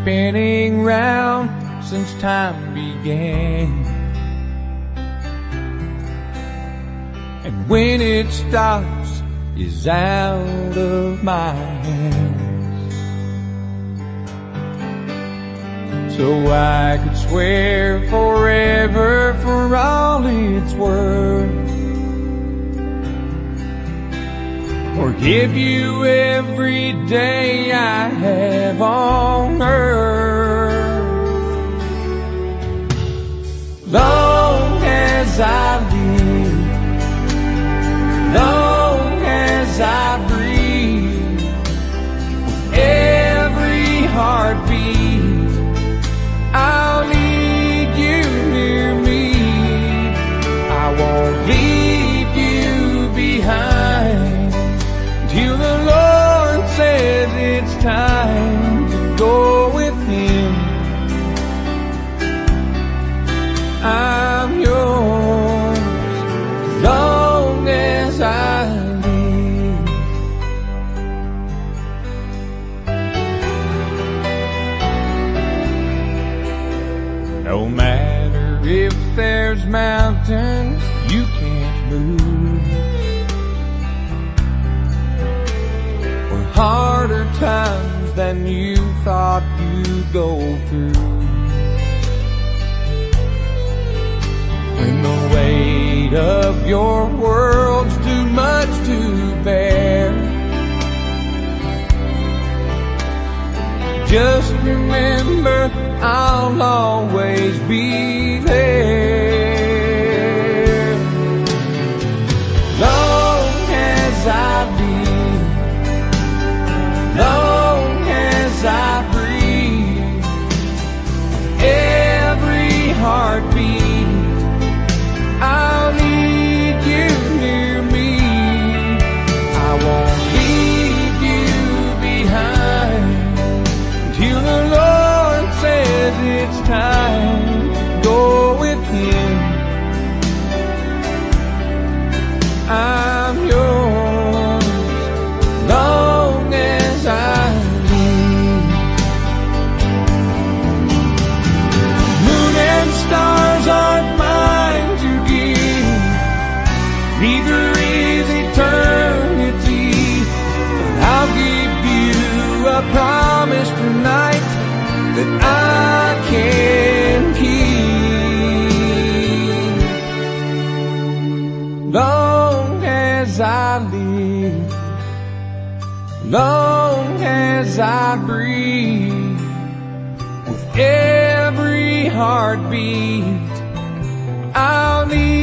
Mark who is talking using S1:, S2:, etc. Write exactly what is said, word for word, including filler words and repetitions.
S1: spinning round since time began. And when it stops, is out of my hands. So I could swear forever for all it's worth, or give you every day I have on earth. Long as I live, long as I breathe, with every heartbeat, I'll need you near me. I won't leave you behind till the Lord says it's time to go with Him. I'm yours as long as I live. No matter if there's mountains you can't move, or harder times than you thought you'd go through, when the weight of your world's too much to bear, just remember I'll always be there. Long as I live, long as I breathe, every heartbeat, I'll need you near me. I won't leave you behind till the Lord says it's time to go with Him. I'm yours long as I live. Moon and stars aren't mine to give, neither is eternity, but I'll give you a promise tonight that I can keep. Long as I live, long as I breathe, with every heartbeat, I'll need